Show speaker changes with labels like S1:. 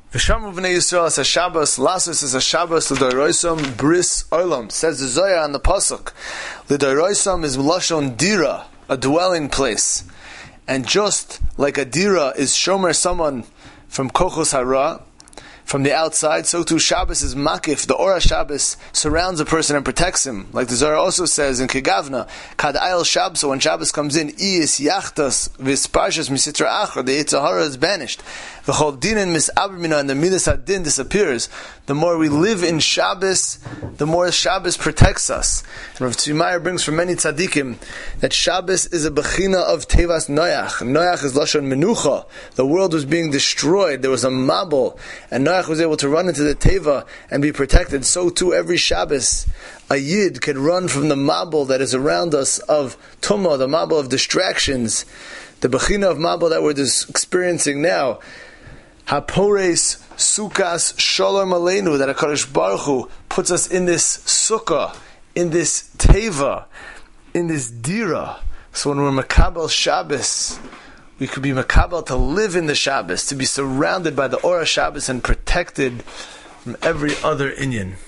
S1: V'shamu b'nei Yisrael as a Shabbos, Lasos is a Shabbos, l'doyroisam bris olam. Says the Zohar on the Pasuk. L'doyroisam is Lashon Dira, a dwelling place. And just like a Dira is shomer someone from Kochos Hara, from the outside, so too Shabbos is makif. The Ora Shabbos surrounds a person and protects him. Like the Zohar also says in Kegavna, Kad Ayel Shabbos, when Shabbos comes in, Iyis Yachtas V'Sparshas Misitra Achra, the Yetzer Hara is banished. V'chol Dinin Mis'aber Mina, and the Midas Hadin disappears. The more we live in Shabbos, the more Shabbos protects us. And Rav Tzvi Meyer brings from many tzaddikim that Shabbos is a bechina of Tevas Noach. Noach is Lashon Menucha. The world was being destroyed. There was a mabul, and Noach was able to run into the Teva and be protected. So too every Shabbos, a Yid can run from the mabul that is around us of Tumah, the mabul of distractions, the bechina of mabul that we're experiencing now. Hapores Sukas Shalom Aleinu, that HaKadosh Baruch Hu puts us in this sukkah, in this teva, in this dira. So when we're makabel Shabbos, we could be makabel to live in the Shabbos, to be surrounded by the Ora Shabbos and protected from every other inyan.